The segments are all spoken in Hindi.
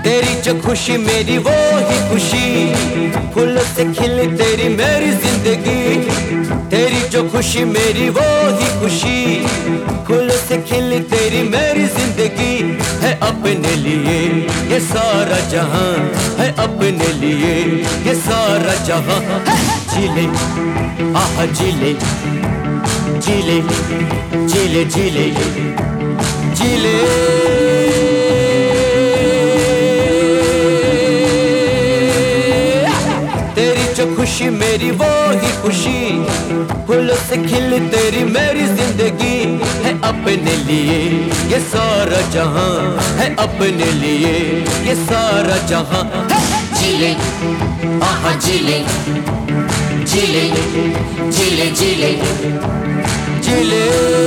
तेरी जो खुशी मेरी वो ही खुशी, फूलों से खिली तेरी मेरी जिंदगी। तेरी जो खुशी मेरी वो ही खुशी, फूलों से खिली तेरी मेरी जिंदगी। है अपने लिए ये सारा जहां, है अपने लिए ये सारा जहां। जीले आहा जीले, जीले जीले जीले जीले। खुशी मेरी वो ही खुशी, फूलों से खिली तेरी मेरी जिंदगी। है अपने लिए ये सारा जहां, है अपने लिए ये सारा जहां। जीले आहा जीले, जीले जीले जीले जीले।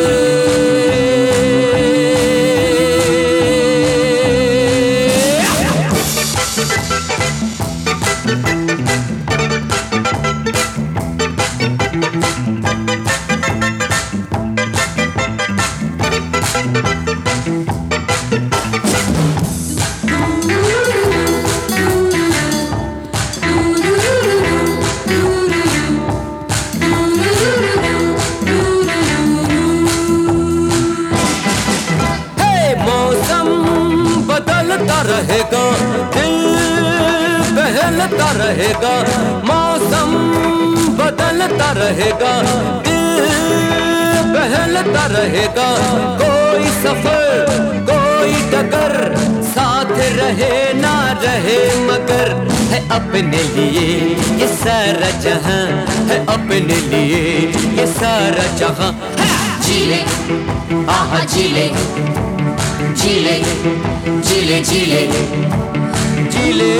रहेगा दिल बहलता रहेगा, मौसम बदलता रहेगा, दिल बहलता रहेगा। कोई सफर कोई डगर, साथ रहे ना रहे मगर। है अपने लिए ये सारा जहां, है अपने लिए ये सारा जहां। जीले आहा जीले, जीले जीले जीले जीले।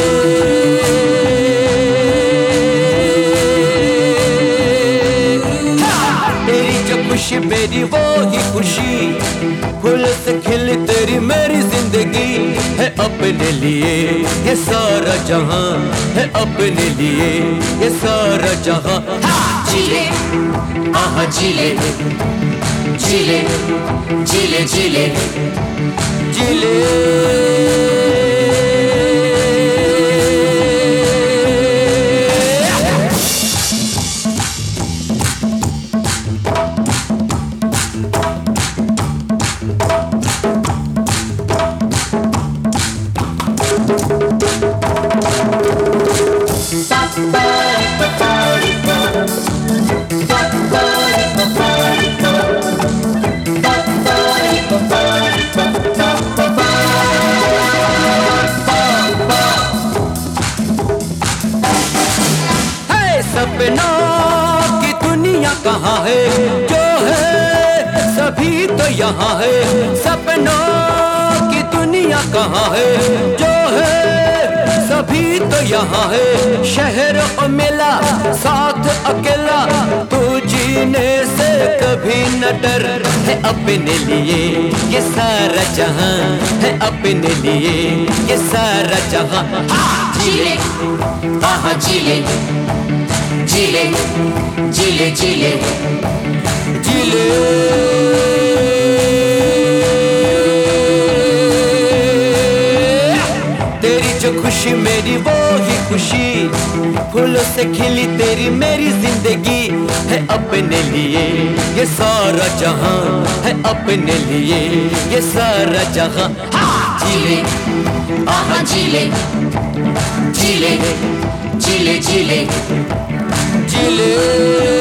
तेरी जो खुशी मेरी वो ही खुशी, फूल से खिली तेरी मेरी जिंदगी। है अपने लिए ये सारा जहां, है अपने लिए ये सारा जहां। जीले आहा जीले, जीले जीले जीले जीले। सपनों की दुनिया कहाँ है, जो है सभी तो यहाँ है। सपनों की दुनिया कहाँ है, जो है सभी तो यहाँ है। शहर और मेला साथ अकेला, तू जीने से कभी न डर। है अपने लिए ये सारा जहां, है अपने लिए ये सारा जहां। जीले आहा जीले, जीले जीले जीले जीले। तेरी जो खुशी मेरी वो ही खुशी, फूलों से खिली तेरी मेरी जिंदगी। है अपने लिए ये सारा जहां, है अपने लिए ये सारा जहां। जीले आहा जीले, जीले जीले जीले जीले।